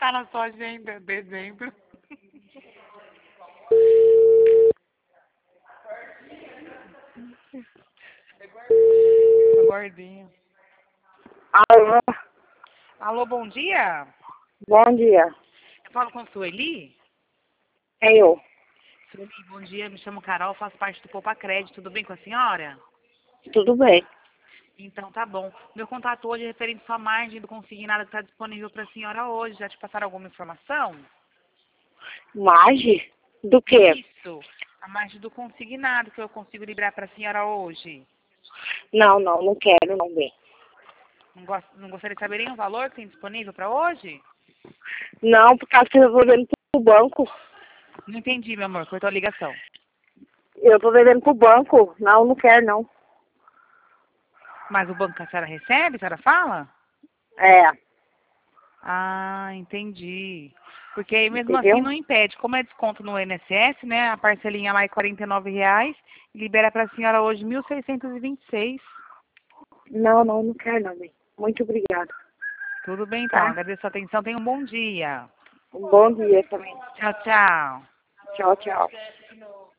Tá na sua agenda, dezembro. Gordinho. Alô, Alô, bom dia. bom dia. Eu falo com a Sueli. É eu. Sueli, bom dia. Me chamo Carol, faço parte do Poupa Crédito. Tudo bem com a senhora? Tudo bem. Então tá bom. Meu contato hoje é referente à sua margem do consignado que está disponível para a senhora hoje. Já te passaram alguma informação? Mage? Do quê? Isso. A margem do consignado que eu consigo liberar para a senhora hoje. Não quero, não, bem. Não gostaria de saber nem o valor que tem disponível para hoje? Não, por causa que eu vou vendendo pro banco. Não entendi, meu amor. Cortou a ligação. Eu tô vendendo pro banco. Não quero, não. Mas o banco que a senhora recebe, a senhora fala? É, Ah, entendi. Porque aí mesmo assim entendeu? não impede. Como é desconto no INSS, né? A parcelinha lá é R$ 49, libera para a senhora hoje 1.626. Não quero, não, bem. Muito obrigada, Tudo bem então, tá? agradeço a atenção. Tenha um bom dia. Um bom dia também. Tchau, tchau. Tchau, tchau.